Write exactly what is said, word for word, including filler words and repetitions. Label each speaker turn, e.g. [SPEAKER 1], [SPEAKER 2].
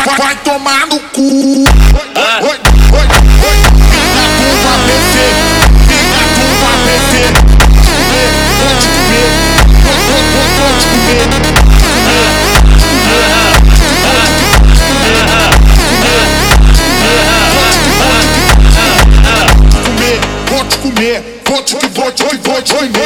[SPEAKER 1] vai tomar no cu. Oi, oi, oi, oi. Fica tudo a P C, fica tudo a P C. Vou te comer, vou, vou, vou, vou te comer. Vou te comer, vou te, vou te, vou te, vou te, vou te.